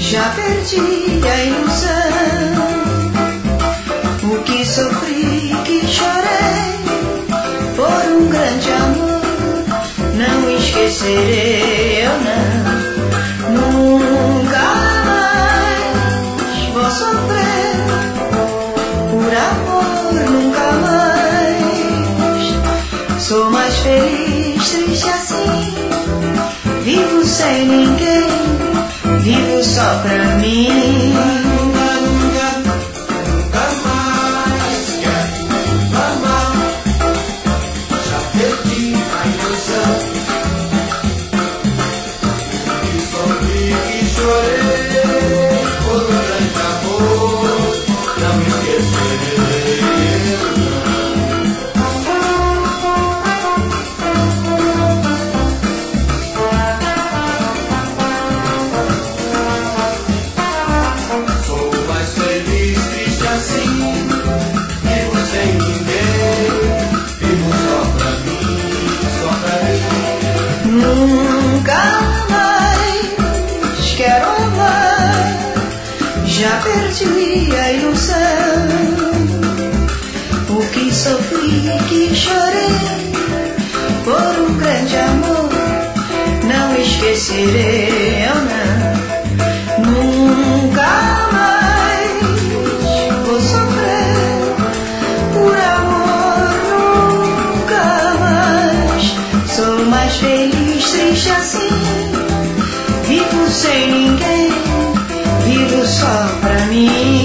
Já perdi a ilusão. O que sofri, que chorei por um grande amor, não esquecerei, eu não. Nunca mais vou sofrer por amor, nunca mais. Sou mais feliz, triste assim. Vivo sem ninguém, vivo só pra mim. Nunca mais quero amar. Já perdi a ilusão. Que sofri, que chorei por um grande amor, não me esquecerei. Nunca mais quero amar. Já perdi a ilusão. O que sofri, que chorei por um grande amor, não esquecerei, eu não. Nunca mais vou sofrer por amor, nunca mais. Sou mais feliz, triste assim. Vivo sem ninguém, vivo só pra mim.